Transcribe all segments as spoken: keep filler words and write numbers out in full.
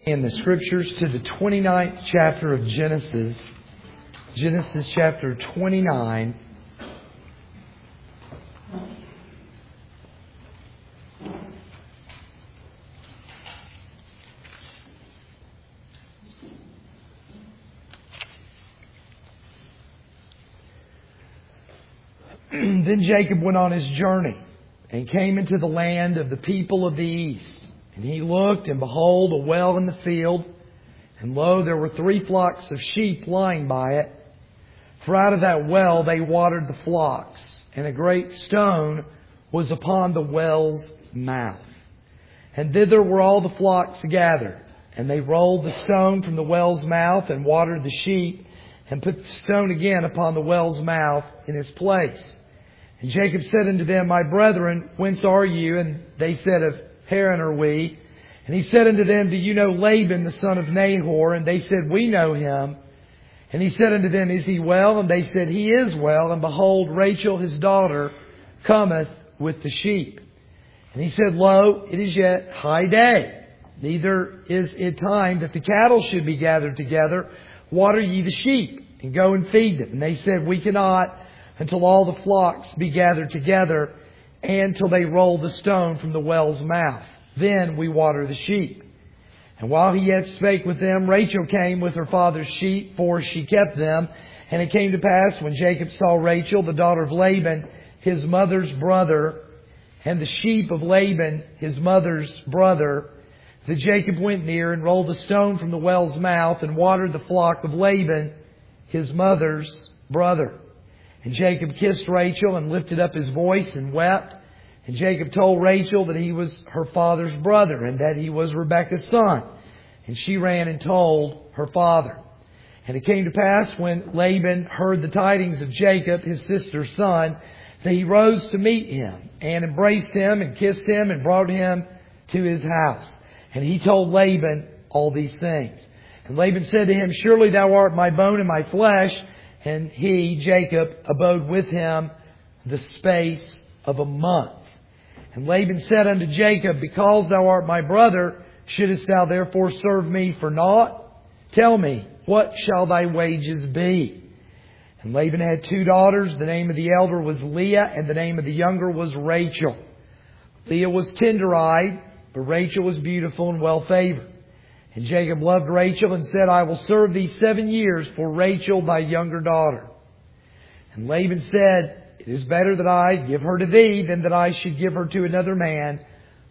In the Scriptures to the twenty-ninth chapter of Genesis, Genesis chapter twenty-nine. Then Jacob went on his journey and came into the land of the people of the east. And he looked, and behold, a well in the field. And lo, there were three flocks of sheep lying by it. For out of that well they watered the flocks. And a great stone was upon the well's mouth. And thither were all the flocks gathered. And they rolled the stone from the well's mouth, and watered the sheep, and put the stone again upon the well's mouth in its place. And Jacob said unto them, My brethren, whence are you? And they said, Of Haran are we. And he said unto them, Do you know Laban the son of Nahor? And they said, We know him. And he said unto them, Is he well? And they said, He is well. And behold, Rachel his daughter cometh with the sheep. And he said, Lo, it is yet high day. Neither is it time that the cattle should be gathered together. Water ye the sheep, and go and feed them. And they said, We cannot until all the flocks be gathered together, and till they roll the stone from the well's mouth. Then we water the sheep. And while he yet spake with them, Rachel came with her father's sheep, for she kept them. And it came to pass, when Jacob saw Rachel, the daughter of Laban, his mother's brother, and the sheep of Laban, his mother's brother, that Jacob went near and rolled the stone from the well's mouth, and watered the flock of Laban, his mother's brother. And Jacob kissed Rachel, and lifted up his voice, and wept. And Jacob told Rachel that he was her father's brother, and that he was Rebekah's son. And she ran and told her father. And it came to pass, when Laban heard the tidings of Jacob, his sister's son, that he rose to meet him, and embraced him, and kissed him, and brought him to his house. And he told Laban all these things. And Laban said to him, Surely thou art my bone and my flesh. And he, Jacob, abode with him the space of a month. And Laban said unto Jacob, Because thou art my brother, shouldest thou therefore serve me for naught? Tell me, what shall thy wages be? And Laban had two daughters. The name of the elder was Leah, and the name of the younger was Rachel. Leah was tender-eyed, but Rachel was beautiful and well-favored. And Jacob loved Rachel, and said, I will serve thee seven years for Rachel thy younger daughter. And Laban said, It is better that I give her to thee, than that I should give her to another man.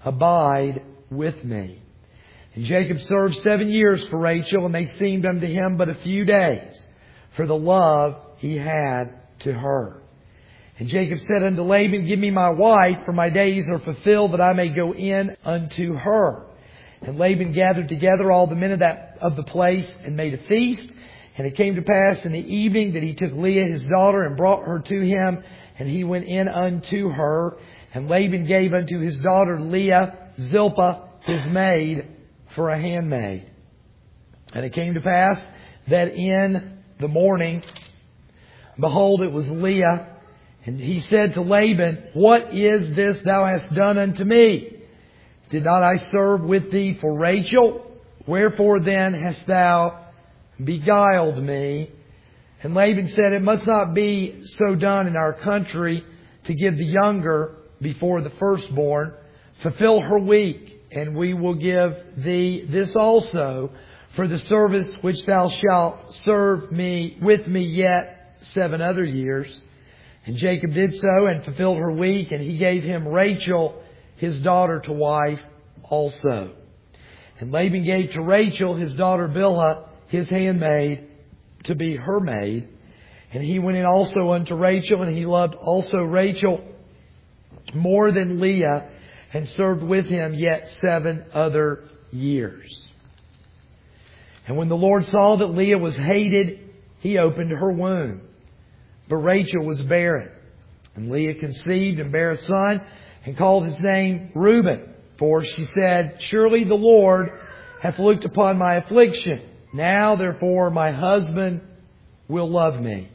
Abide with me. And Jacob served seven years for Rachel, and they seemed unto him but a few days, for the love he had to her. And Jacob said unto Laban, Give me my wife, for my days are fulfilled, that I may go in unto her. And Laban gathered together all the men of that of the place, and made a feast. And it came to pass in the evening that he took Leah his daughter, and brought her to him, and he went in unto her. And Laban gave unto his daughter Leah Zilpah his maid for a handmaid. And it came to pass that in the morning, behold, it was Leah. And he said to Laban, What is this thou hast done unto me? Did not I serve with thee for Rachel? Wherefore then hast thou beguiled me? And Laban said, It must not be so done in our country, to give the younger before the firstborn. Fulfill her week, and we will give thee this also, for the service which thou shalt serve me with me yet seven other years. And Jacob did so, and fulfilled her week, and he gave him Rachel his daughter to wife also. And Laban gave to Rachel his daughter Bilhah his handmaid to be her maid. And he went in also unto Rachel, and he loved also Rachel more than Leah, and served with him yet seven other years. And when the Lord saw that Leah was hated, he opened her womb. But Rachel was barren. And Leah conceived and bare a son, and called his name Reuben. For she said, Surely the Lord hath looked upon my affliction. Now therefore my husband will love me.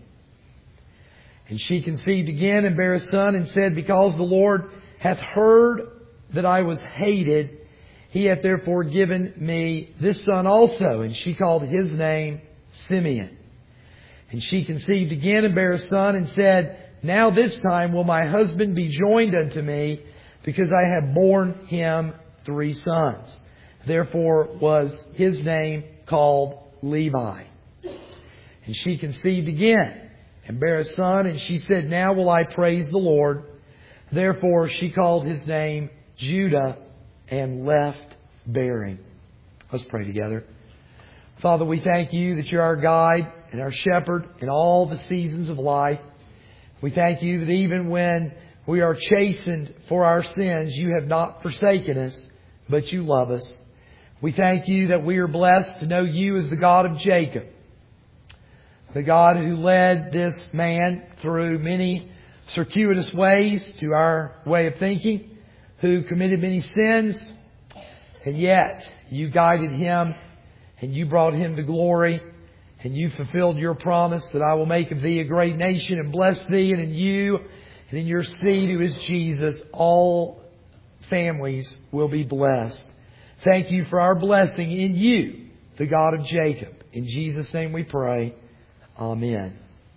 And she conceived again and bare a son, and said, Because the Lord hath heard that I was hated, He hath therefore given me this son also. And she called his name Simeon. And she conceived again and bare a son and said, Now this time will my husband be joined unto me, because I have borne him three sons. Therefore was his name called Levi. And she conceived again and bare a son, and she said, Now will I praise the Lord. Therefore she called his name Judah, and left bearing. Let's pray together. Father, we thank You that You're our guide and our shepherd in all the seasons of life. We thank You that even when we are chastened for our sins, You have not forsaken us, but You love us. We thank You that we are blessed to know You as the God of Jacob, the God who led this man through many circuitous ways to our way of thinking, who committed many sins, and yet You guided him and You brought him to glory, and You fulfilled Your promise that I will make of thee a great nation and bless thee, and in you and in your seed who is Jesus, all families will be blessed. Thank You for our blessing in You, the God of Jacob. In Jesus' name we pray. Amen.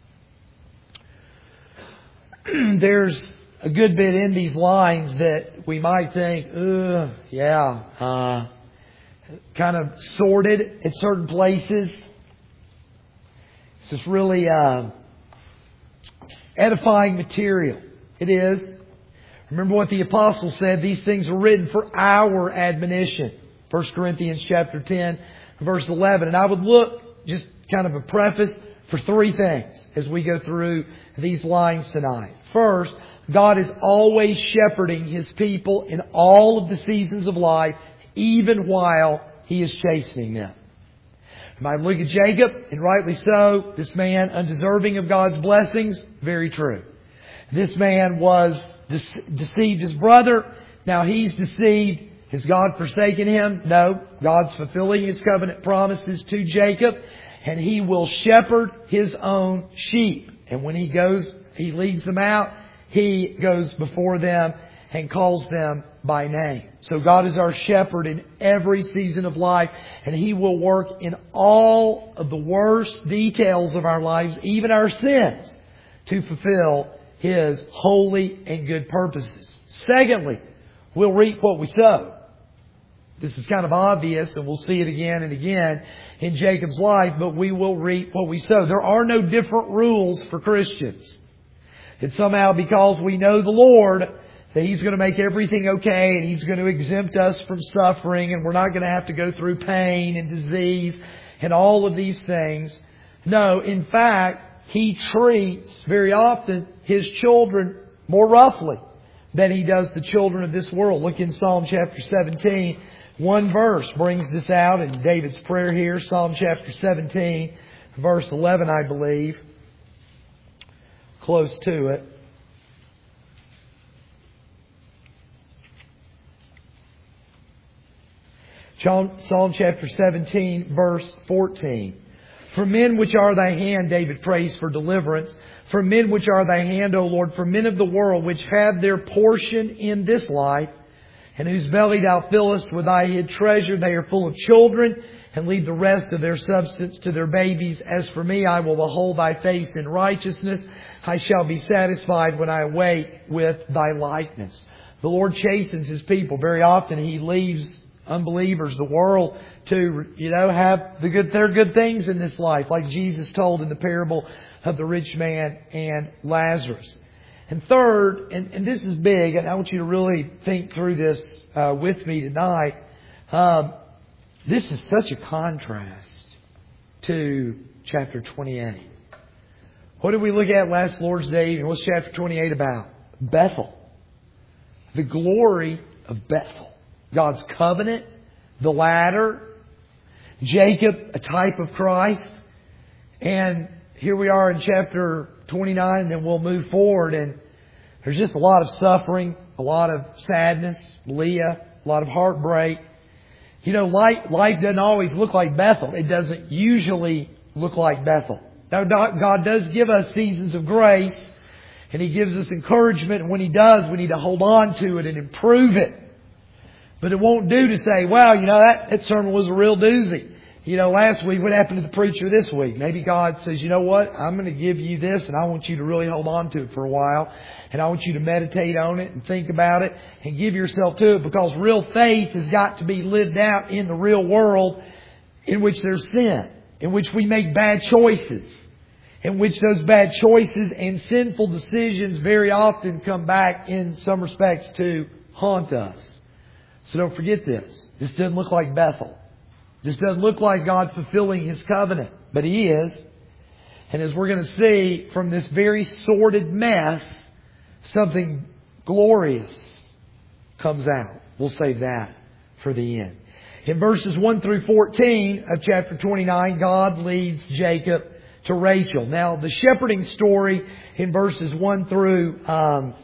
There's a good bit in these lines that we might think, ugh, yeah, uh, kind of sordid at certain places. It's just really uh, edifying material. It is. Remember what the apostle said, these things are written for our admonition. First Corinthians chapter ten, verse eleven. And I would look, just kind of a preface, for three things as we go through these lines tonight. First, God is always shepherding His people in all of the seasons of life, even while He is chastening them. You might look at Jacob, and rightly so, this man undeserving of God's blessings, very true. This man was deceived his brother. Now he's deceived. Has God forsaken him? No. God's fulfilling His covenant promises to Jacob, and He will shepherd His own sheep. And when He goes, He leads them out. He goes before them and calls them by name. So God is our shepherd in every season of life, and He will work in all of the worst details of our lives, even our sins, to fulfill His holy and good purposes. Secondly, we'll reap what we sow. This is kind of obvious, and we'll see it again and again in Jacob's life, but we will reap what we sow. There are no different rules for Christians. It's somehow because we know the Lord that He's going to make everything okay, and He's going to exempt us from suffering, and we're not going to have to go through pain and disease and all of these things. No, in fact, He treats very often His children more roughly than He does the children of this world. Look in Psalm chapter seventeen. One verse brings this out in David's prayer here. Psalm chapter seventeen, verse eleven, I believe. Close to it. Psalm chapter seventeen, verse fourteen. For men which are Thy hand, David prays for deliverance. For men which are Thy hand, O Lord, for men of the world which have their portion in this life, and whose belly Thou fillest with Thy hid treasure. They are full of children, and leave the rest of their substance to their babies. As for me, I will behold Thy face in righteousness. I shall be satisfied when I awake with Thy likeness. The Lord chastens His people. Very often He leaves unbelievers, the world, to, you know, have the good, their good things in this life, like Jesus told in the parable of the rich man and Lazarus. And third, and, and this is big, and I want you to really think through this uh, with me tonight. Um, this is such a contrast to chapter twenty-eight. What did we look at last Lord's Day? And what's chapter twenty-eight about? Bethel. The glory of Bethel. God's covenant, the ladder, Jacob, a type of Christ. And here we are in chapter twenty-nine, and then we'll move forward, and there's just a lot of suffering, a lot of sadness, Leah, a lot of heartbreak. You know, life, life doesn't always look like Bethel. It doesn't usually look like Bethel. Now, God does give us seasons of grace, and He gives us encouragement, and when He does, we need to hold on to it and improve it. But it won't do to say, well, you know, that, that sermon was a real doozy. You know, last week, what happened to the preacher this week? Maybe God says, you know what? I'm going to give you this and I want you to really hold on to it for a while. And I want you to meditate on it and think about it and give yourself to it, because real faith has got to be lived out in the real world in which there's sin, in which we make bad choices, in which those bad choices and sinful decisions very often come back in some respects to haunt us. So don't forget this. This doesn't look like Bethel. This doesn't look like God fulfilling His covenant, but He is. And as we're going to see from this very sordid mess, something glorious comes out. We'll save that for the end. In verses one through fourteen of chapter twenty-nine, God leads Jacob to Rachel. Now, the shepherding story in verses one through um,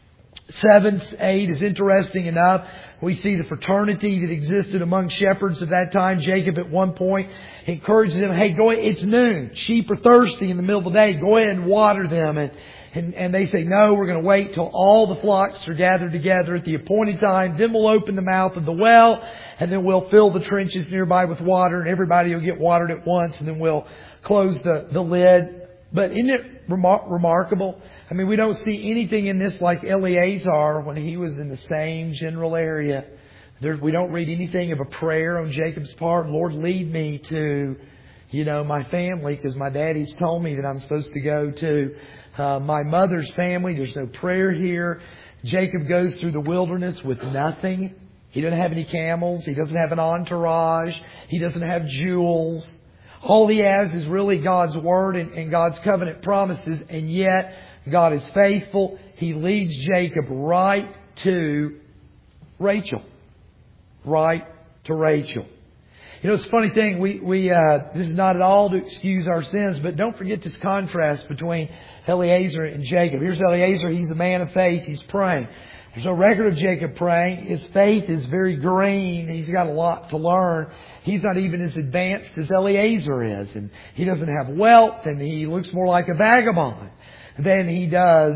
seven, eight is interesting enough. We see the fraternity that existed among shepherds at that time. Jacob at one point encourages them, hey, go ahead, it's noon. Sheep are thirsty in the middle of the day. Go ahead and water them. And, and, and they say, no, we're going to wait till all the flocks are gathered together at the appointed time. Then we'll open the mouth of the well, and then we'll fill the trenches nearby with water, and everybody will get watered at once, and then we'll close the, the lid. But isn't it remar- remarkable? I mean, we don't see anything in this like Eleazar when he was in the same general area. There, we don't read anything of a prayer on Jacob's part. Lord, lead me to, you know, my family, because my daddy's told me that I'm supposed to go to uh, my mother's family. There's no prayer here. Jacob goes through the wilderness with nothing. He doesn't have any camels. He doesn't have an entourage. He doesn't have jewels. All he has is really God's Word and, and God's covenant promises, and yet God is faithful. He leads Jacob right to Rachel. Right to Rachel. You know, it's a funny thing. We, we, uh, this is not at all to excuse our sins, but don't forget this contrast between Eleazar and Jacob. Here's Eleazar. He's a man of faith. He's praying. There's no record of Jacob praying. His faith is very green. He's got a lot to learn. He's not even as advanced as Eleazar is. And he doesn't have wealth, and he looks more like a vagabond than he does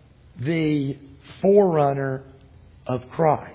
the forerunner of Christ.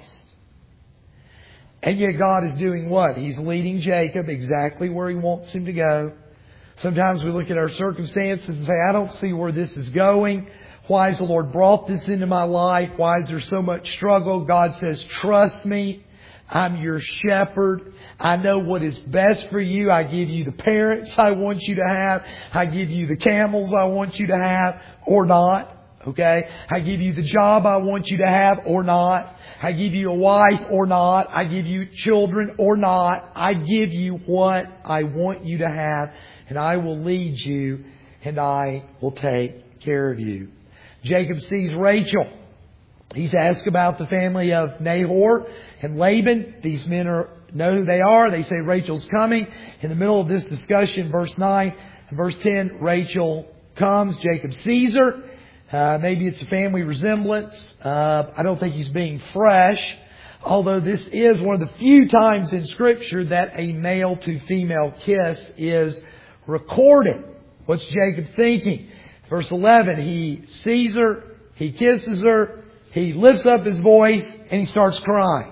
And yet God is doing what? He's leading Jacob exactly where He wants him to go. Sometimes we look at our circumstances and say, I don't see where this is going. Why has the Lord brought this into my life? Why is there so much struggle? God says, trust me. I'm your shepherd. I know what is best for you. I give you the parents I want you to have. I give you the camels I want you to have, or not. Okay? I give you the job I want you to have, or not. I give you a wife, or not. I give you children, or not. I give you what I want you to have, and I will lead you, and I will take care of you. Jacob sees Rachel. He's asked about the family of Nahor and Laban. These men are, know who they are. They say Rachel's coming. In the middle of this discussion, verse nine and verse ten, Rachel comes. Jacob sees her. Uh, maybe it's a family resemblance. Uh, I don't think he's being fresh. Although this is one of the few times in Scripture that a male to female kiss is recorded. What's Jacob thinking? Verse eleven, he sees her, he kisses her, he lifts up his voice, and he starts crying.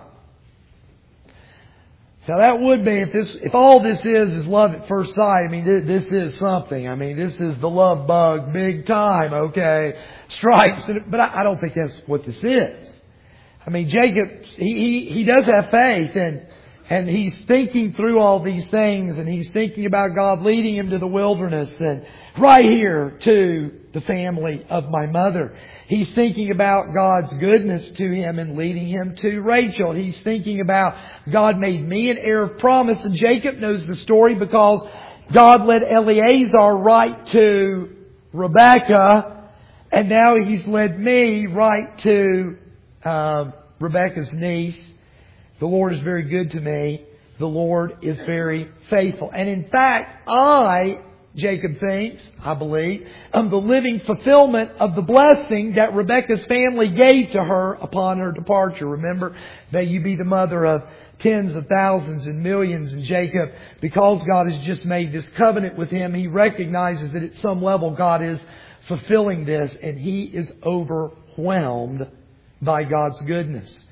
Now that would be, if this, if all this is is love at first sight, I mean, this, this is something. I mean, this is the love bug big time, okay? Strikes. But I, I don't think that's what this is. I mean, Jacob, he, he, he does have faith, and, and he's thinking through all these things, and he's thinking about God leading him to the wilderness, and right here to the family of my mother. He's thinking about God's goodness to him and leading him to Rachel. He's thinking about God made me an heir of promise, and Jacob knows the story because God led Eleazar right to Rebekah, and now He's led me right to um, Rebekah's niece. The Lord is very good to me. The Lord is very faithful. And in fact, I, Jacob thinks, I believe, am the living fulfillment of the blessing that Rebekah's family gave to her upon her departure. Remember, may you be the mother of tens of thousands and millions. And Jacob, because God has just made this covenant with him, he recognizes that at some level God is fulfilling this, and he is overwhelmed by God's goodness.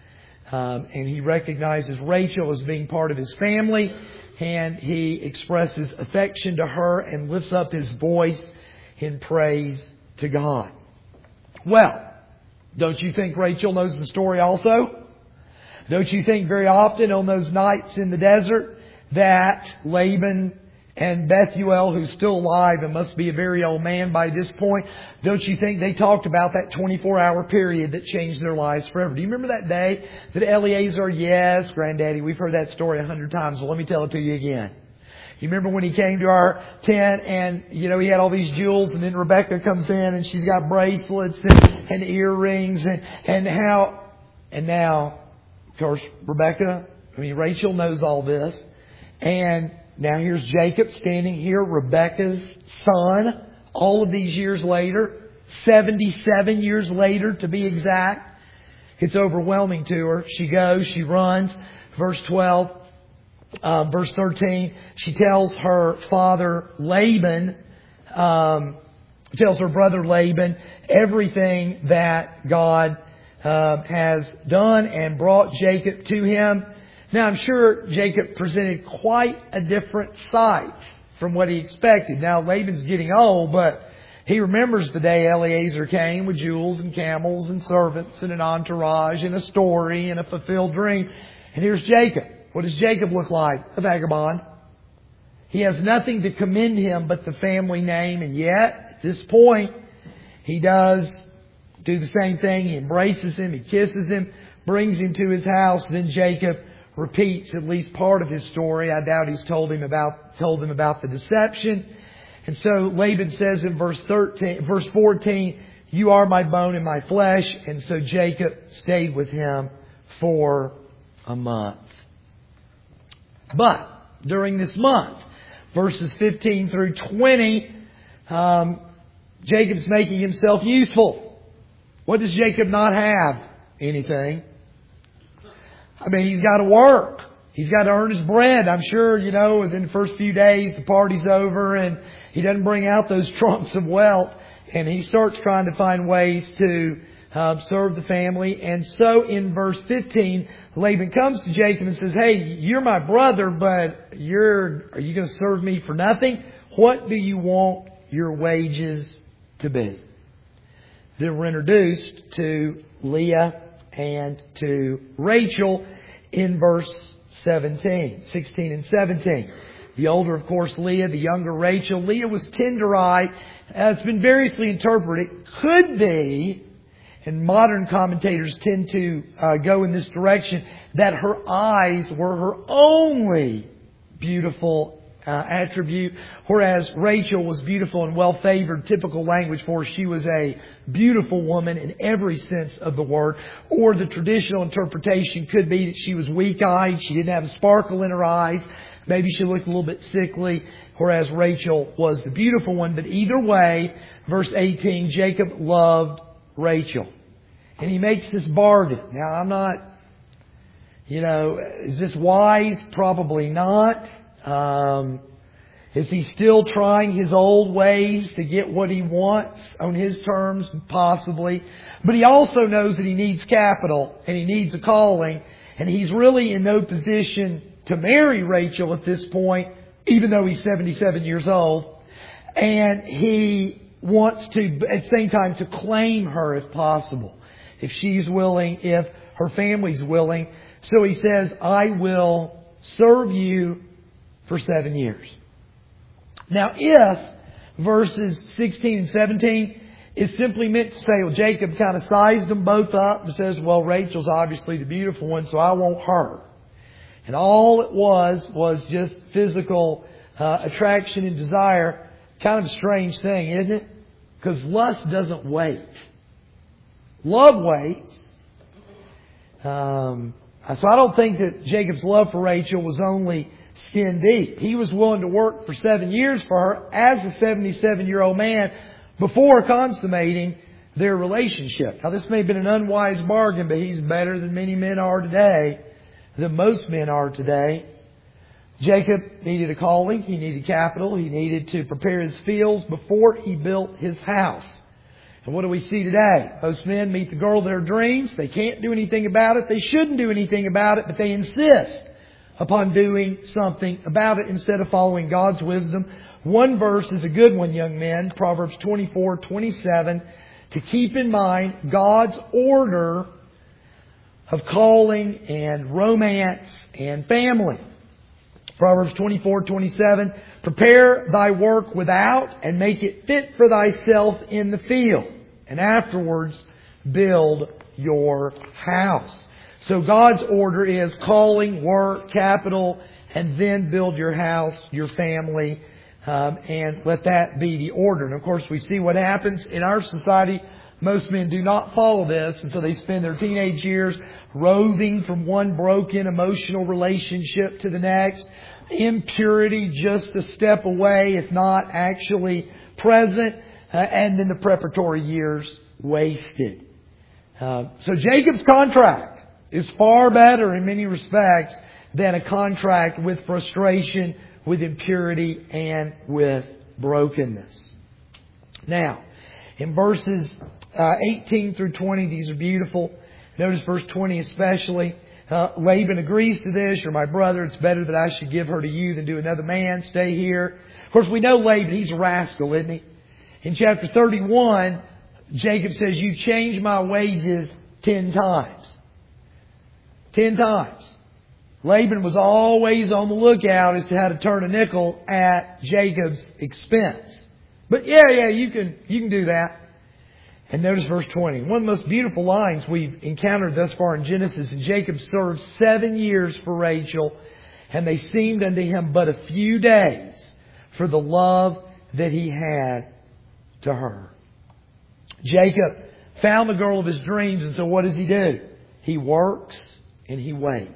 Um, and he recognizes Rachel as being part of his family, and he expresses affection to her and lifts up his voice in praise to God. Well, don't you think Rachel knows the story also? Don't you think very often on those nights in the desert that Laban and Bethuel, who's still alive and must be a very old man by this point, don't you think they talked about that twenty-four hour period that changed their lives forever? Do you remember that day that Eliezer, yes, Granddaddy, we've heard that story a hundred times. Well, let me tell it to you again. You remember when he came to our tent and, you know, he had all these jewels, and then Rebecca comes in and she's got bracelets and, and earrings and, and how, and now, of course, Rebecca, I mean, Rachel knows all this. And now here's Jacob standing here, Rebecca's son, all of these years later, seventy-seven years later to be exact. It's overwhelming to her. She goes, she runs. Verse twelve. Uh, verse thirteen, she tells her father Laban, um, tells her brother Laban everything that God uh, has done and brought Jacob to him. Now I'm sure Jacob presented quite a different sight from what he expected. Now Laban's getting old, but he remembers the day Eliezer came with jewels and camels and servants and an entourage and a story and a fulfilled dream. And here's Jacob. What does Jacob look like? A vagabond. He has nothing to commend him but the family name. And yet, at this point, he does do the same thing. He embraces him. He kisses him. Brings him to his house. Then Jacob repeats at least part of his story. I doubt he's told him about, told him about the deception. And so Laban says in verse thirteen, verse fourteen, "You are my bone and my flesh." And so Jacob stayed with him for a month. But during this month, verses fifteen through twenty, um, Jacob's making himself useful. What does Jacob not have? Anything. I mean, he's got to work. He's got to earn his bread. I'm sure, you know, within the first few days, the party's over and he doesn't bring out those trunks of wealth. And he starts trying to find ways to Uh, serve the family. And so in verse fifteen, Laban comes to Jacob and says, "Hey, you're my brother, but you're, are you going to serve me for nothing? What do you want your wages to be?" Then we're introduced to Leah and to Rachel in verse seventeen, sixteen and seventeen. The older, of course, Leah, the younger Rachel. Leah was tender-eyed. Uh, it's been variously interpreted. It could be, and modern commentators tend to uh, go in this direction, that her eyes were her only beautiful uh, attribute, whereas Rachel was beautiful and well-favored. Typical language for her, she was a beautiful woman in every sense of the word. Or the traditional interpretation could be that she was weak-eyed, she didn't have a sparkle in her eyes, maybe she looked a little bit sickly, whereas Rachel was the beautiful one. But either way, verse eighteen, Jacob loved Rachel. And he makes this bargain. Now, I'm not, you know, is this wise? Probably not. Um, is he still trying his old ways to get what he wants on his terms? Possibly. But he also knows that he needs capital and he needs a calling. And he's really in no position to marry Rachel at this point, even though he's seventy-seven years old. And he wants to, at the same time, to claim her if possible. If she's willing, if her family's willing. So he says, "I will serve you for seven years." Now, if verses sixteen and seventeen is simply meant to say, well, Jacob kind of sized them both up and says, well, Rachel's obviously the beautiful one, so I want her. And all it was was just physical uh, attraction and desire. Kind of a strange thing, isn't it? Because lust doesn't wait. Love waits. Um, so I don't think that Jacob's love for Rachel was only skin deep. He was willing to work for seven years for her as a seventy-seven-year-old man before consummating their relationship. Now, this may have been an unwise bargain, but he's better than many men are today, than most men are today. Jacob needed a calling. He needed capital. He needed to prepare his fields before he built his house. And what do we see today? Most men meet the girl of their dreams. They can't do anything about it. They shouldn't do anything about it, but they insist upon doing something about it instead of following God's wisdom. One verse is a good one, young men. Proverbs twenty-four twenty-seven. To keep in mind God's order of calling and romance and family. Proverbs twenty-four twenty-seven. Prepare thy work without and make it fit for thyself in the field. And afterwards build your house. So God's order is calling, work, capital, and then build your house, your family, um, and let that be the order. And of course we see what happens in our society. Most men do not follow this, and so they spend their teenage years roving from one broken emotional relationship to the next. Impurity just a step away, if not actually present, uh, and then the preparatory years wasted. Uh, so Jacob's contract is far better in many respects than a contract with frustration, with impurity, and with brokenness. Now, in verses uh, eighteen through twenty, these are beautiful. Notice verse twenty especially. Uh, Laban agrees to this. You're my brother. It's better that I should give her to you than to another man. Stay here. Of course, we know Laban, he's a rascal, isn't he? In chapter thirty-one, Jacob says, you changed my wages ten times. Ten times. Laban was always on the lookout as to how to turn a nickel at Jacob's expense. But yeah, yeah, you can, you can do that. And notice verse twenty. One of the most beautiful lines we've encountered thus far in Genesis. And Jacob served seven years for Rachel, and they seemed unto him but a few days for the love that he had to her. Jacob found the girl of his dreams, and so what does he do? He works and he waits.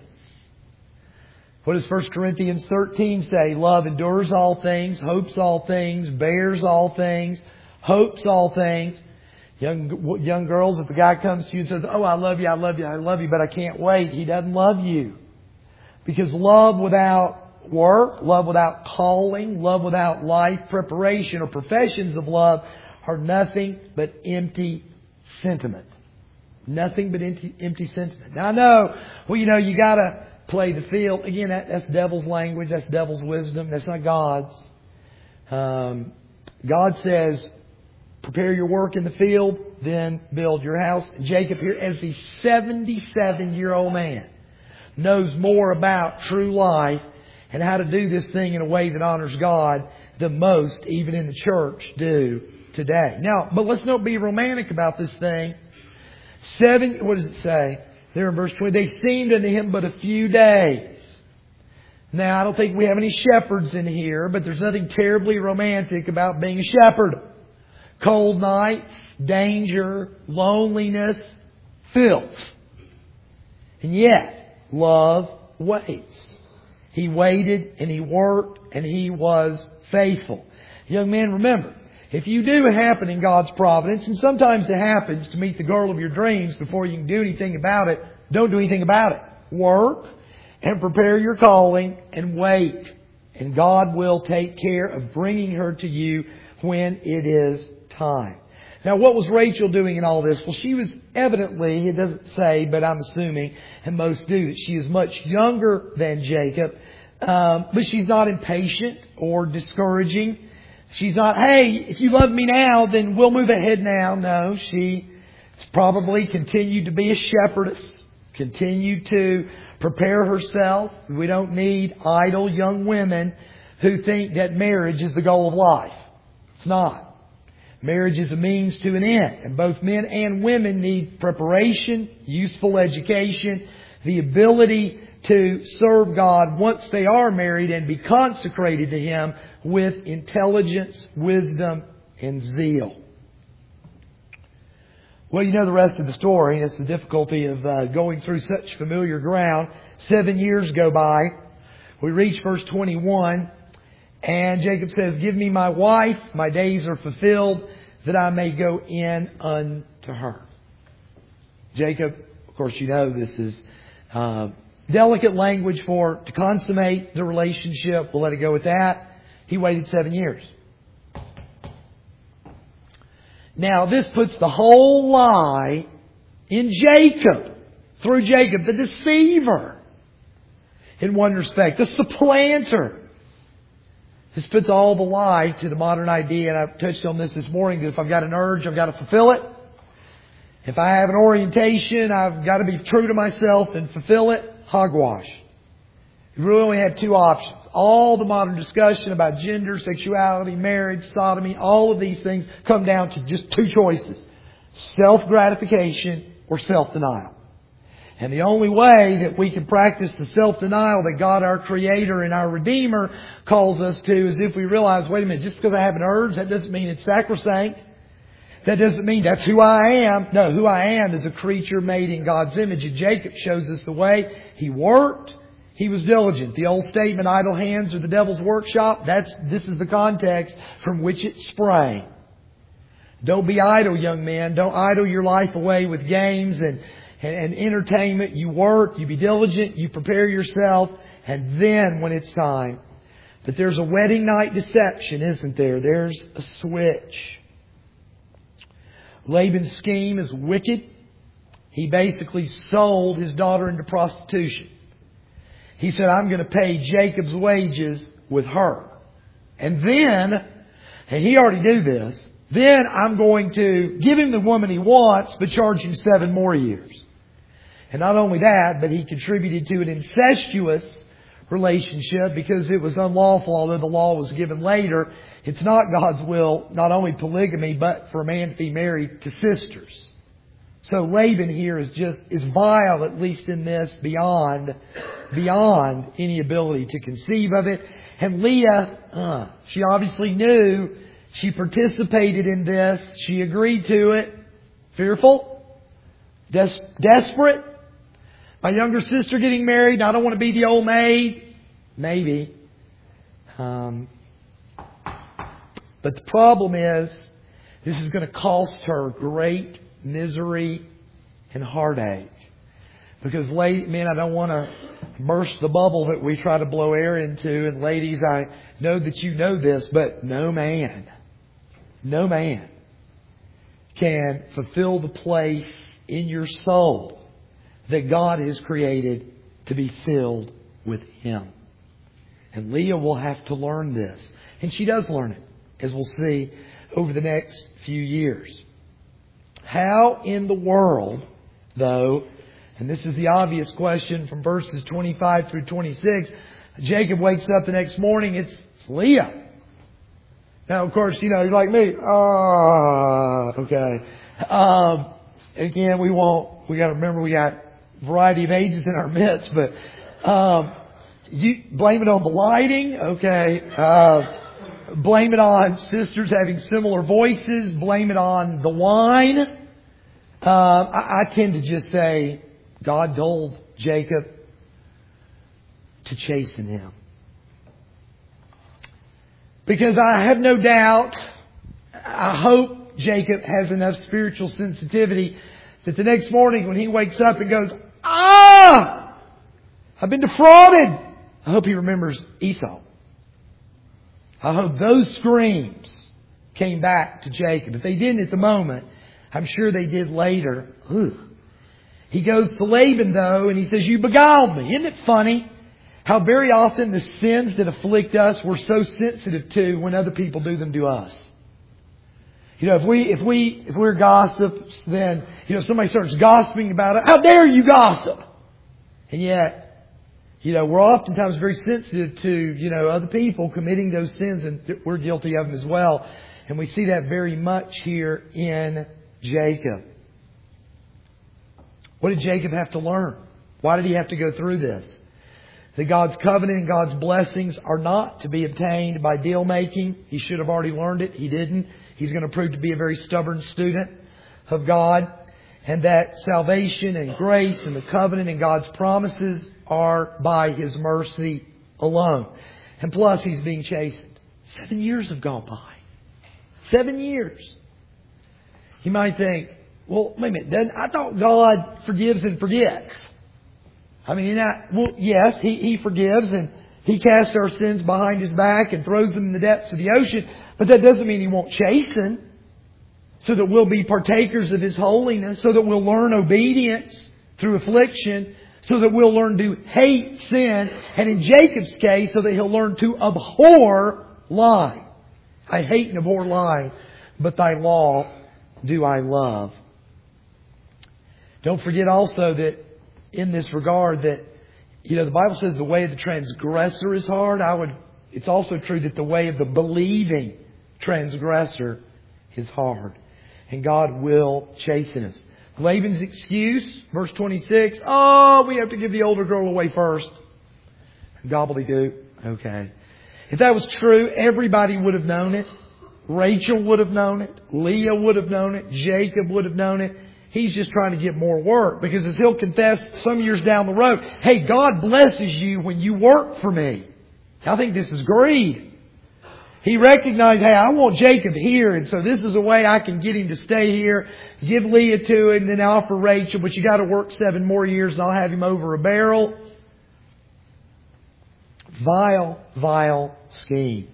What does First Corinthians thirteen say? Love endures all things, hopes all things, bears all things, hopes all things. Young young girls, if the guy comes to you and says, oh, I love you, I love you, I love you, but I can't wait, he doesn't love you. Because love without work, love without calling, love without life preparation or professions of love are nothing but empty sentiment. Nothing but empty, empty sentiment. Now I know, well, you know, you got to play the field. Again, that, that's devil's language. That's devil's wisdom. That's not God's. Um, God says, prepare your work in the field, then build your house. Jacob here, as the seventy-seven-year-old man, knows more about true life and how to do this thing in a way that honors God than most, even in the church, do today. Now, but let's not be romantic about this thing. Seven, what does it say? There in verse twenty, they seemed unto him but a few days. Now, I don't think we have any shepherds in here, but there's nothing terribly romantic about being a shepherd. Cold nights, danger, loneliness, filth. And yet, love waits. He waited and he worked and he was faithful. Young men, remember, if you do happen in God's providence, and sometimes it happens to meet the girl of your dreams before you can do anything about it, don't do anything about it. Work and prepare your calling and wait. And God will take care of bringing her to you when it is time. Now, what was Rachel doing in all this? Well, she was evidently, it doesn't say, but I'm assuming, and most do, that she is much younger than Jacob. Um, but she's not impatient or discouraging. She's not, hey, if you love me now, then we'll move ahead now. No, she probably continued to be a shepherdess, continued to prepare herself. We don't need idle young women who think that marriage is the goal of life. It's not. Marriage is a means to an end. And both men and women need preparation, useful education, the ability to serve God once they are married and be consecrated to Him with intelligence, wisdom, and zeal. Well, you know the rest of the story. It's the difficulty of uh, going through such familiar ground. Seven years go by. We reach verse twenty-one. And Jacob says, give me my wife. My days are fulfilled that I may go in unto her. Jacob, of course, you know this is uh, delicate language for to consummate the relationship. We'll let it go with that. He waited seven years. Now, this puts the whole lie in Jacob, through Jacob, the deceiver, in one respect, the supplanter. This puts all the lie to the modern idea, and I've touched on this this morning, that if I've got an urge, I've got to fulfill it. If I have an orientation, I've got to be true to myself and fulfill it. Hogwash. You really only have two options. All the modern discussion about gender, sexuality, marriage, sodomy, all of these things come down to just two choices. Self-gratification or self-denial. And the only way that we can practice the self-denial that God, our Creator and our Redeemer, calls us to is if we realize, wait a minute, just because I have an urge, that doesn't mean it's sacrosanct. That doesn't mean that's who I am. No, who I am is a creature made in God's image. And Jacob shows us the way. He worked. He was diligent. The old statement, idle hands are the devil's workshop, that's, this is the context from which it sprang. Don't be idle, young men. Don't idle your life away with games and, and, and entertainment. You work, you be diligent, you prepare yourself, and then when it's time. But there's a wedding night deception, isn't there? There's a switch. Laban's scheme is wicked. He basically sold his daughter into prostitution. He said, I'm going to pay Jacob's wages with her. And then, and he already knew this, then I'm going to give him the woman he wants, but charge him seven more years. And not only that, but he contributed to an incestuous relationship because it was unlawful, although the law was given later. It's not God's will, not only polygamy, but for a man to be married to sisters. So Laban here is just, is vile, at least in this, beyond, beyond any ability to conceive of it. And Leah, uh, she obviously knew, she participated in this, she agreed to it. Fearful? Des- desperate? My younger sister getting married, and I don't want to be the old maid? Maybe. Um, but the problem is, this is going to cost her great misery and heartache. Because, men, I don't want to burst the bubble that we try to blow air into. And ladies, I know that you know this, but no man, no man can fulfill the place in your soul that God has created to be filled with Him. And Leah will have to learn this. And she does learn it, as we'll see over the next few years. How in the world, though, and this is the obvious question from verses twenty-five through twenty-six, Jacob wakes up the next morning, it's Leah. Now, of course, you know, you're like me. Ah, okay. Um, again, we won't, we got to remember we got a variety of ages in our midst, but um, you blame it on the lighting, okay. Uh, Blame it on sisters having similar voices. Blame it on the wine. Uh, I, I tend to just say God told Jacob to chasten him. Because I have no doubt, I hope Jacob has enough spiritual sensitivity that the next morning when he wakes up and goes, ah, I've been defrauded. I hope he remembers Esau. I hope those screams came back to Jacob. If they didn't at the moment, I'm sure they did later. Ooh. He goes to Laban, though, and he says, you beguiled me. Isn't it funny how very often the sins that afflict us we're so sensitive to when other people do them to us? You know, if we, if we, if we're gossips, then, you know, somebody starts gossiping about it. How dare you gossip? And yet, you know, we're oftentimes very sensitive to, you know, other people committing those sins, and we're guilty of them as well. And we see that very much here in Jacob. What did Jacob have to learn? Why did he have to go through this? That God's covenant and God's blessings are not to be obtained by deal making. He should have already learned it. He didn't. He's going to prove to be a very stubborn student of God. And that salvation and grace and the covenant and God's promises are by His mercy alone. And plus, he's being chastened. Seven years have gone by. Seven years. You might think, well, wait a minute, doesn't, I thought God forgives and forgets. I mean, not, well, yes, he, he forgives and He casts our sins behind His back and throws them in the depths of the ocean. But that doesn't mean He won't chasten. so that we'll be partakers of His holiness, so that we'll learn obedience through affliction, so that we'll learn to hate sin, and in Jacob's case, so that he'll learn to abhor lying. I hate and abhor lying, but Thy law do I love. Don't forget also that in this regard that, you know, the Bible says the way of the transgressor is hard. I would, it's also true that the way of the believing transgressor is hard. And God will chasten us. Laban's excuse, verse twenty-six, oh, we have to give the older girl away first. Gobbledygook. Okay. If that was true, everybody would have known it. Rachel would have known it. Leah would have known it. Jacob would have known it. He's just trying to get more work. Because as he'll confess some years down the road, hey, God blesses you when you work for me. I think this is greed. He recognized, hey, I want Jacob here, and so this is a way I can get him to stay here. Give Leah to him, then offer Rachel, but you got to work seven more years and I'll have him over a barrel. Vile, vile scheme.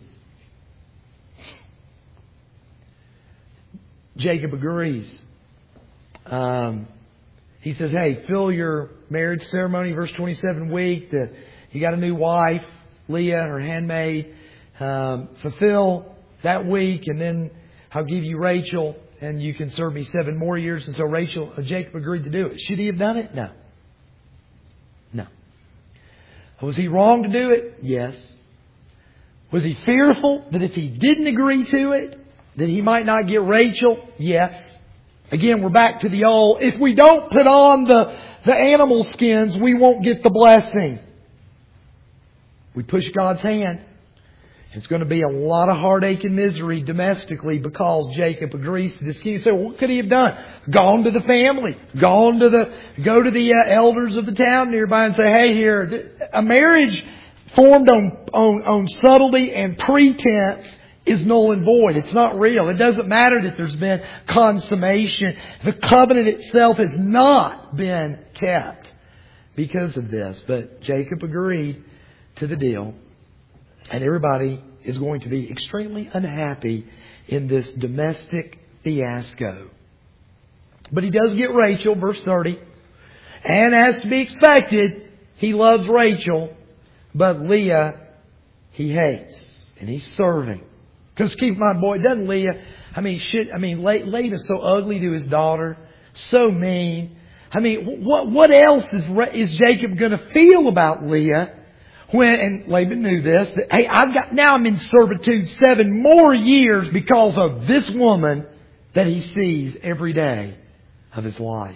Jacob agrees. Um, he says, hey, fill your marriage ceremony, verse twenty-seven week. The, you got a new wife, Leah, her handmaid. Um, fulfill that week, and then I'll give you Rachel, and you can serve me seven more years. And so Rachel, uh, Jacob agreed to do it. Should he have done it? No. No. Was he wrong to do it? Yes. Was he fearful that if he didn't agree to it, that he might not get Rachel? Yes. Again, we're back to the old, if we don't put on the, the animal skins, we won't get the blessing. We push God's hand. It's going to be a lot of heartache and misery domestically because Jacob agrees to this. Can you say, well, what could he have done? Gone to the family. Gone to the, go to the uh, elders of the town nearby and say, hey, here, a marriage formed on, on, on subtlety and pretense is null and void. It's not real. It doesn't matter that there's been consummation. The covenant itself has not been kept because of this. But Jacob agreed to the deal. And everybody is going to be extremely unhappy in this domestic fiasco. But he does get Rachel, verse thirty. And as to be expected, he loves Rachel, but Leah he hates. And he's serving. Because keep in mind, boy, doesn't Leah, I mean, shit, I mean, Laban's so ugly to his daughter, so mean. I mean, what what else is is Jacob going to feel about Leah? When, and Laban knew this, that, hey, I've got, now I'm in servitude seven more years because of this woman that he sees every day of his life.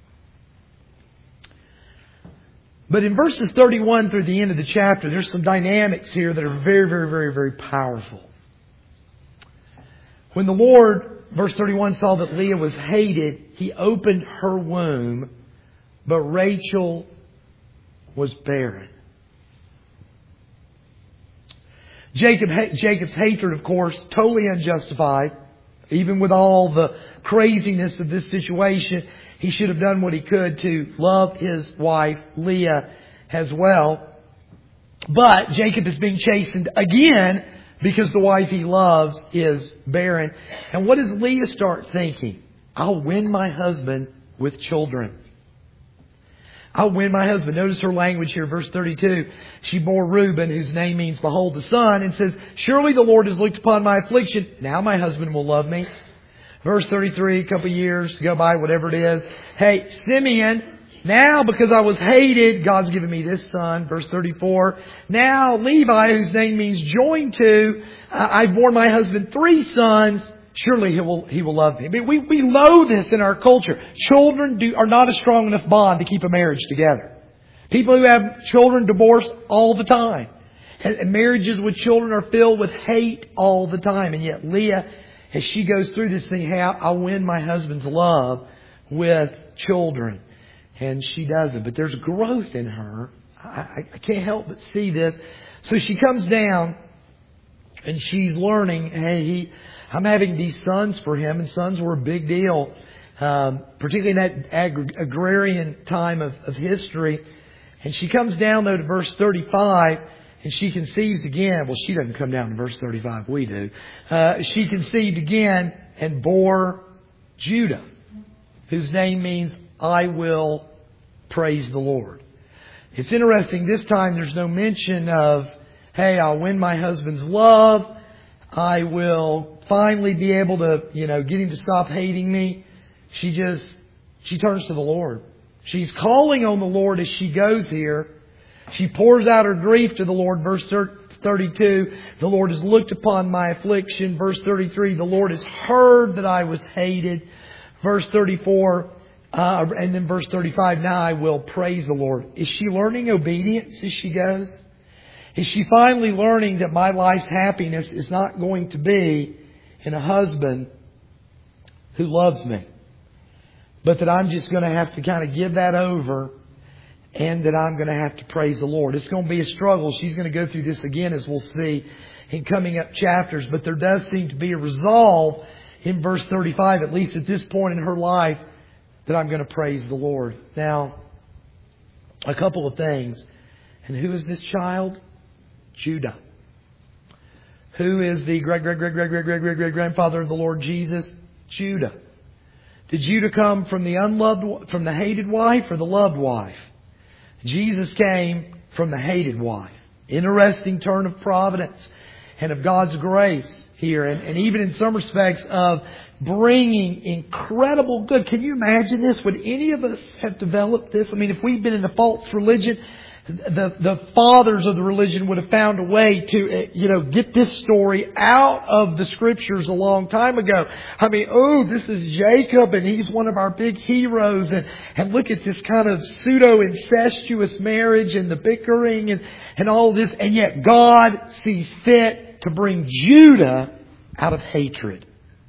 But in verses thirty-one through the end of the chapter, there's some dynamics here that are very, very, very, very powerful. When the Lord, verse thirty-one, saw that Leah was hated, He opened her womb, but Rachel was barren. Jacob, Jacob's hatred, of course, totally unjustified. Even with all the craziness of this situation, he should have done what he could to love his wife, Leah, as well. But Jacob is being chastened again because the wife he loves is barren. And what does Leah start thinking? I'll win my husband with children. I'll win my husband. Notice her language here, verse thirty-two. She bore Reuben, whose name means behold the son, and says, surely the Lord has looked upon my affliction. Now my husband will love me. Verse thirty-three, a couple of years go by, whatever it is. Hey, Simeon, now because I was hated, God's given me this son. Verse thirty-four. Now Levi, whose name means joined to, uh, I've borne my husband three sons. Surely he will, he will love me. I mean, we, we loathe this in our culture. Children do, are not a strong enough bond to keep a marriage together. People who have children divorce all the time. And, and marriages with children are filled with hate all the time. And yet Leah, as she goes through this thing, hey, I'll win my husband's love with children. And she doesn't. But there's growth in her. I, I can't help but see this. So she comes down and she's learning, hey, he... I'm having these sons for him, and sons were a big deal, um, particularly in that ag- agrarian time of, of history. And she comes down, though, to verse thirty-five, and she conceives again. Well, she doesn't come down to verse thirty-five. We do. Uh, she conceived again and bore Judah, whose name means I will praise the Lord. It's interesting, this time there's no mention of, hey, I'll win my husband's love. I will finally be able to, you know, get him to stop hating me. She just, she turns to the Lord. She's calling on the Lord as she goes here. She pours out her grief to the Lord. Verse thirty-two, the Lord has looked upon my affliction. Verse thirty-three, the Lord has heard that I was hated. Verse thirty-four, uh, and then verse thirty-five, now I will praise the Lord. Is she learning obedience as she goes? Is she finally learning that my life's happiness is not going to be in a husband who loves me, but that I'm just going to have to kind of give that over, and that I'm going to have to praise the Lord? It's going to be a struggle. She's going to go through this again, as we'll see in coming up chapters. But there does seem to be a resolve in verse thirty-five, at least at this point in her life, that I'm going to praise the Lord. Now, a couple of things. And who is this child? Judah. Who is the great, great, great, great, great, great, great, great grandfather of the Lord Jesus? Judah. Did Judah come from the unloved, from the hated wife or the loved wife? Jesus came from the hated wife. Interesting turn of providence and of God's grace here. And, and even in some respects of bringing incredible good. Can you imagine this? Would any of us have developed this? I mean, if we'd been in a false religion, the, the fathers of the religion would have found a way to, you know, get this story out of the Scriptures a long time ago. I mean, oh, this is Jacob and he's one of our big heroes. And, and look at this kind of pseudo-incestuous marriage and the bickering and, and all this. And yet God sees fit to bring Judah out of hatred.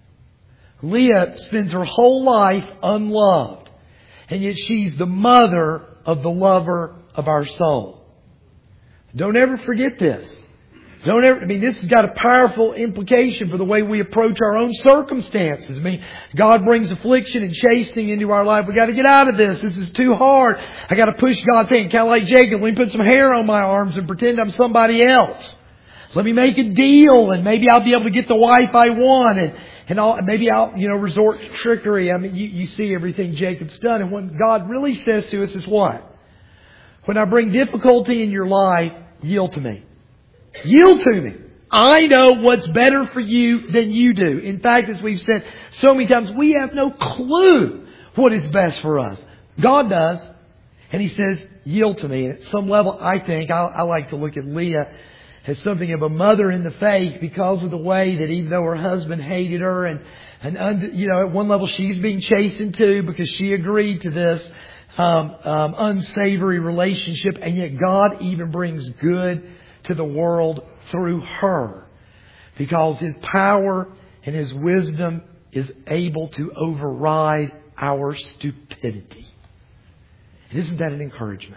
Leah spends her whole life unloved. And yet she's the mother of the lover of our soul. Don't ever forget this. Don't ever, I mean, this has got a powerful implication for the way we approach our own circumstances. I mean, God brings affliction and chastening into our life. We got to get out of this. This is too hard. I got to push God's hand. Kind of like Jacob. Let me put some hair on my arms and pretend I'm somebody else. Let me make a deal and maybe I'll be able to get the wife I want, and, and I'll, maybe I'll, you know, resort to trickery. I mean, you, you see everything Jacob's done. And what God really says to us is what? When I bring difficulty in your life, yield to me. Yield to me. I know what's better for you than you do. In fact, as we've said so many times, we have no clue what is best for us. God does. And He says, yield to me. And at some level, I think, I, I like to look at Leah as something of a mother in the faith, because of the way that even though her husband hated her and, and you know, at one level she's being chastened too because she agreed to this um, um, unsavory relationship, and yet God even brings good to the world through her, because His power and His wisdom is able to override our stupidity. And isn't that an encouragement?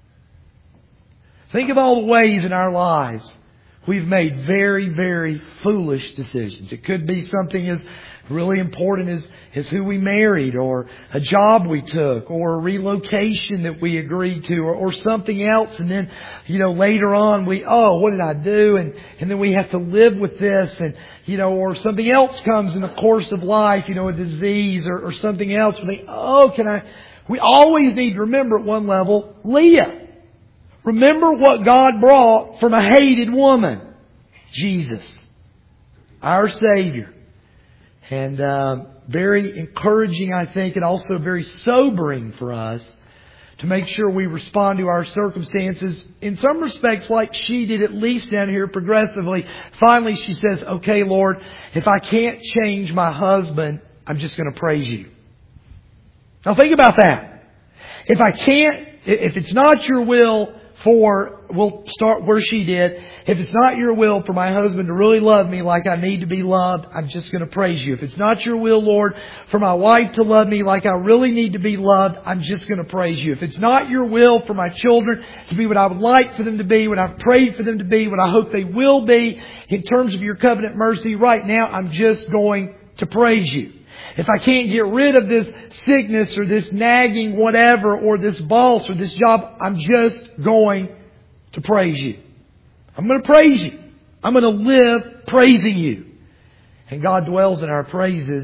Think of all the ways in our lives we've made very, very foolish decisions. It could be something as really important as, as who we married, or a job we took, or a relocation that we agreed to, or, or something else. And then, you know, later on we, oh, what did I do? And, and then we have to live with this, and, you know, or something else comes in the course of life, you know, a disease or, or something else. We think, oh, can I, we always need to remember at one level, Leah. Remember what God brought from a hated woman. Jesus. Our Savior. And uh, very encouraging, I think, and also very sobering for us to make sure we respond to our circumstances in some respects like she did, at least down here progressively. Finally, she says, okay, Lord, if I can't change my husband, I'm just going to praise you. Now think about that. If I can't, if it's not your will for, we'll start where she did. If it's not your will for my husband to really love me like I need to be loved, I'm just going to praise you. If it's not your will, Lord, for my wife to love me like I really need to be loved, I'm just going to praise you. If it's not your will for my children to be what I would like for them to be, what I've prayed for them to be, what I hope they will be, in terms of your covenant mercy, right now I'm just going to praise you. If I can't get rid of this sickness or this nagging whatever, or this boss or this job, I'm just going to praise you. I'm going to praise you. I'm going to live praising you. And God dwells in our praises.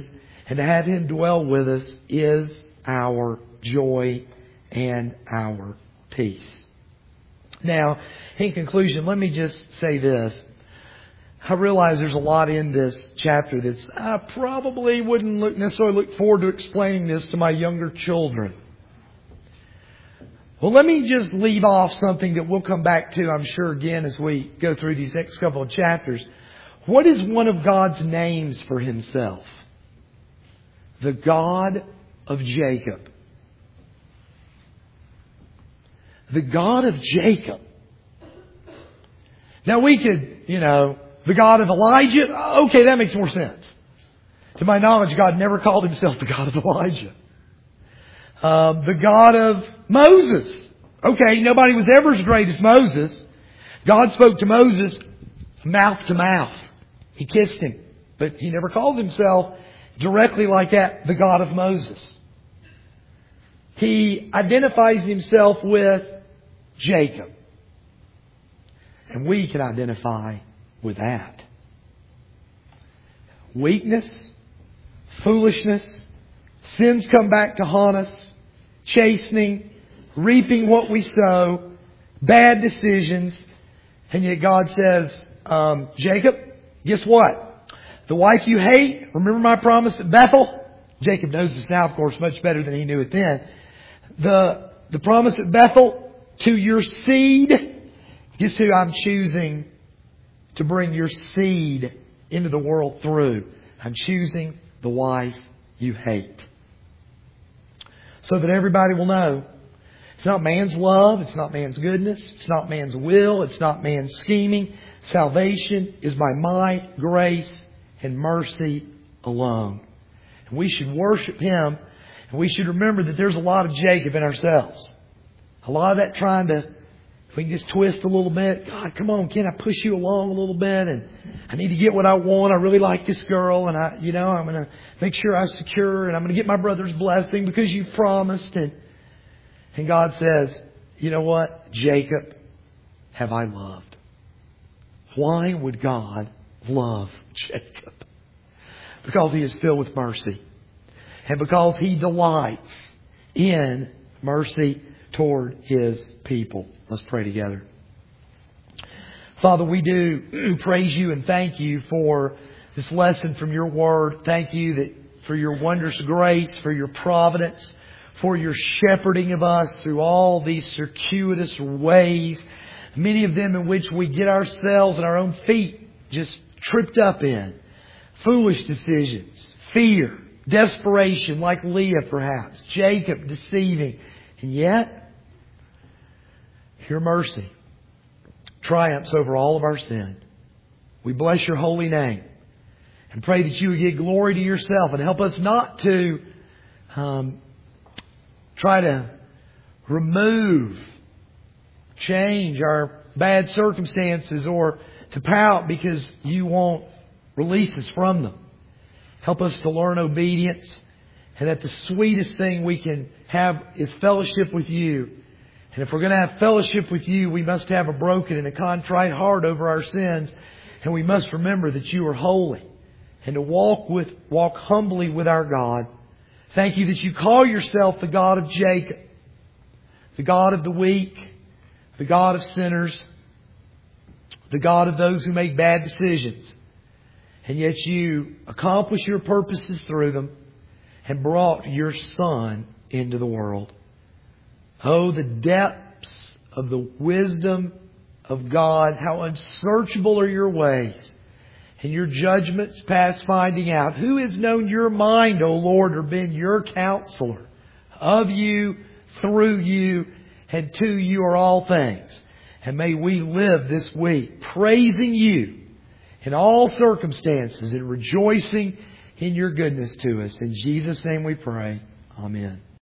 and to have Him dwell with us is our joy and our peace. Now, in conclusion, let me just say this. I realize there's a lot in this chapter that's, I probably wouldn't look, necessarily look forward to explaining this to my younger children. Well, let me just leave off something that we'll come back to, I'm sure, again as we go through these next couple of chapters. What is one of God's names for Himself? The God of Jacob. The God of Jacob. Now we could, you know, the God of Elijah. Okay, that makes more sense. To my knowledge, God never called Himself the God of Elijah. Um, the God of Moses. Okay, nobody was ever as great as Moses. God spoke to Moses mouth to mouth. He kissed him. But He never calls Himself directly like that, the God of Moses. He identifies Himself with Jacob. And we can identify with that. Weakness, foolishness, sins come back to haunt us, chastening, reaping what we sow, bad decisions. And yet God says, um, Jacob, guess what? The wife you hate, remember my promise at Bethel? Jacob knows this now, of course, much better than he knew it then. The, the promise at Bethel, to your seed. Guess who I'm choosing to bring your seed into the world through? I'm choosing the wife you hate. So that everybody will know it's not man's love, it's not man's goodness, it's not man's will, it's not man's scheming. Salvation is by my grace and mercy alone. And we should worship Him, and we should remember that there's a lot of Jacob in ourselves. A lot of that trying to, if we can just twist a little bit, God, come on, can I push you along a little bit? And I need to get what I want. I really like this girl, and I, you know, I'm going to make sure I secure her, and I'm going to get my brother's blessing because you promised. And and God says, you know what? Jacob have I loved. Why would God love Jacob? Because He is filled with mercy. And because He delights in mercy toward His people. Let's pray together. Father, we do praise You and thank You for this lesson from Your Word. Thank You that for Your wondrous grace, for Your providence, for Your shepherding of us through all these circuitous ways, many of them in which we get ourselves and our own feet just tripped up in. Foolish decisions, fear, desperation like Leah perhaps, Jacob deceiving. And yet, Your mercy triumphs over all of our sin. We bless Your holy name and pray that You would give glory to Yourself and help us not to um, try to remove, change our bad circumstances or to pout because You won't release us from them. Help us to learn obedience, and that the sweetest thing we can have is fellowship with You. And if we're going to have fellowship with You, we must have a broken and a contrite heart over our sins. And we must remember that You are holy. And to walk with, walk humbly with our God. Thank You that You call Yourself the God of Jacob. The God of the weak. The God of sinners. The God of those who make bad decisions. And yet You accomplish Your purposes through them and brought Your Son into the world. Oh, the depths of the wisdom of God. How unsearchable are Your ways, and Your judgments past finding out. Who has known Your mind, O Lord, or been Your counselor? Of You, through You, and to You are all things. And may we live this week praising You in all circumstances and rejoicing in Your goodness to us. In Jesus' name we pray. Amen.